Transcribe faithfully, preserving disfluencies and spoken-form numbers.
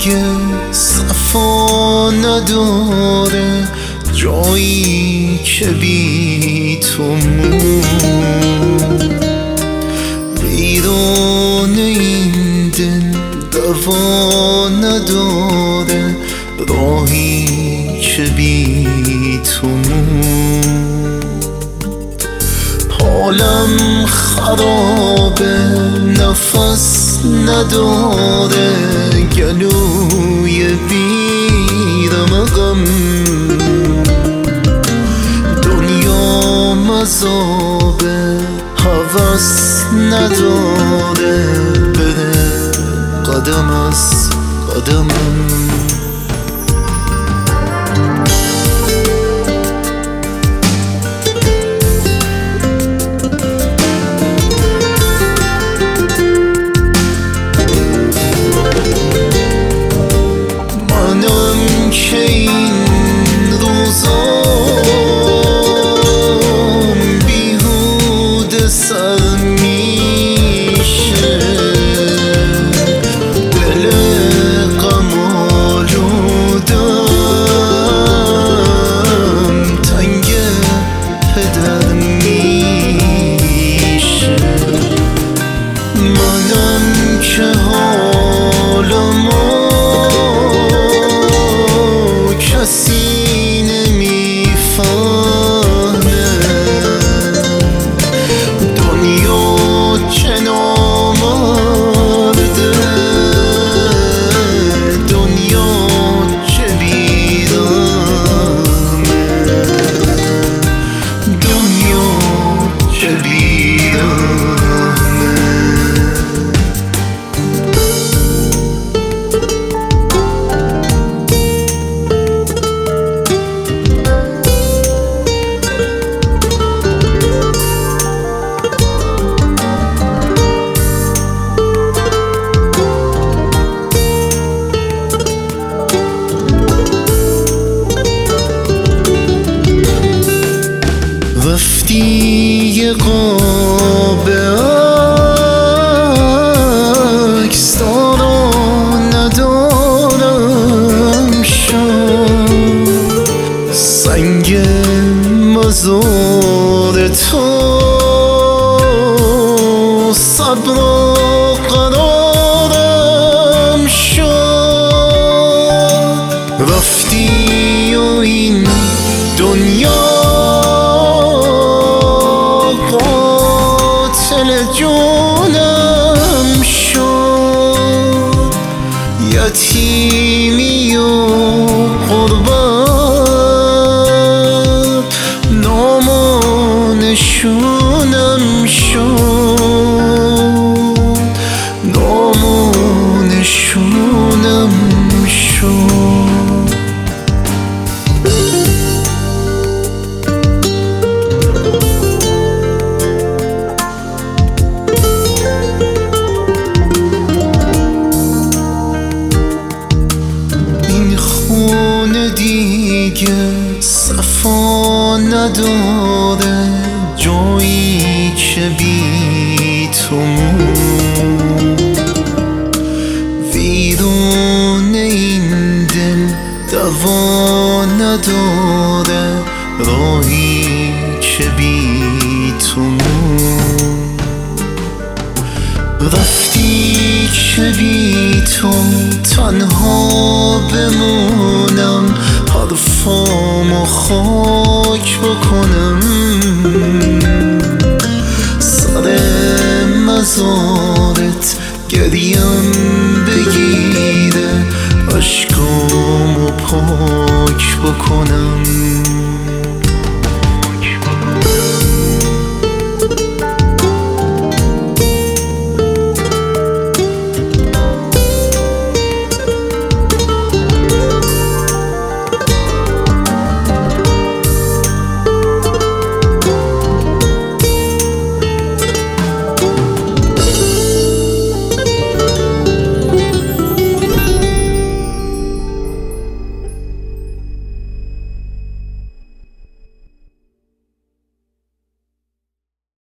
دیگه صفا نداره، جایی که بی تو مون. ویران این دل دوا نداره، راهی که بی تو مون. حالم خرابه، نفس نداره، گلوی بیرم غم. دنیا مذابه، هوس نداره، بره قدم از قدمم. رفتی یه قاب عکس دارا ندارم، شد سنگ مزار تو صبر و قرارم شد. رفتی و این دنیا جونم شد، یتیمی و غربت نام و نشونم شد، نام و نشونم شد. دیگه صفا نداره، جایی که بی تو مون. ویران این دل دوا نداره، راهی که بی تو مون. رفتی که بی تو تنها بمونم، حرفامو خاک بکنم، سر مزارت گریم